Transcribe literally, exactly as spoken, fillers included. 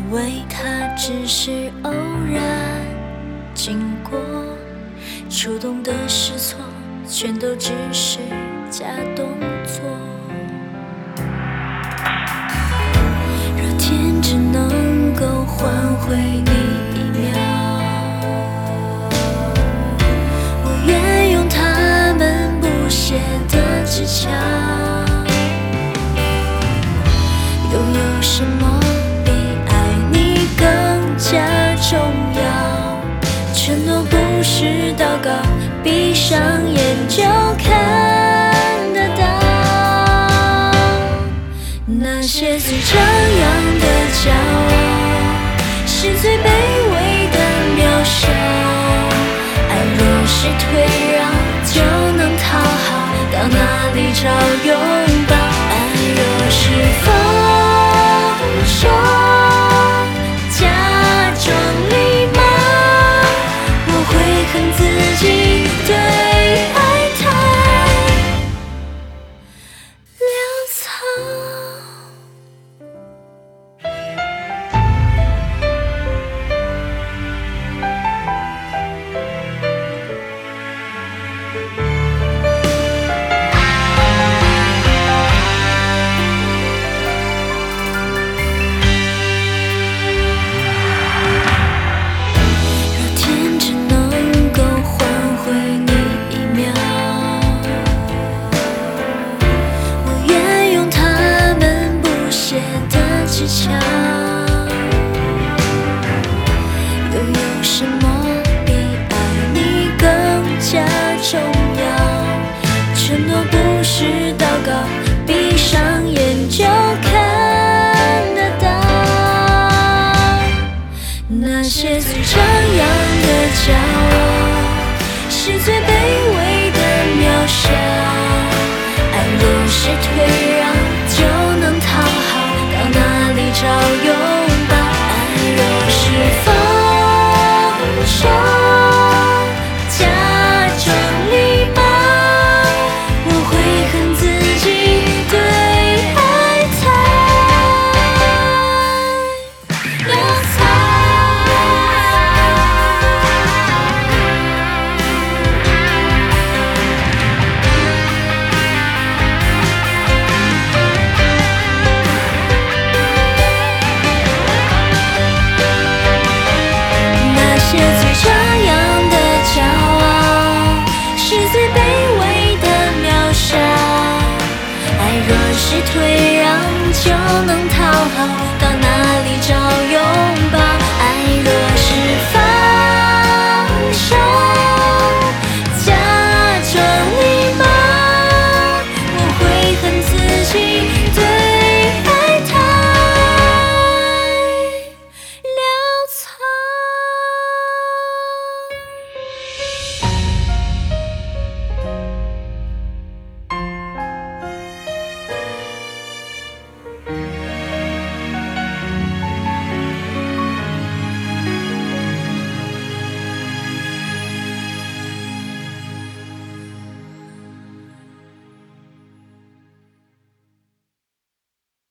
为他只是偶然经过，触动的是错，全都只是假动作。若天只能够换回你一秒，我愿用他们不懈的技巧。又有什么比爱你更加重要？承诺不是祷告，闭上眼就看得到。那些最张扬的骄傲，是最卑微的渺小。爱若是退让就能讨好，到哪里找拥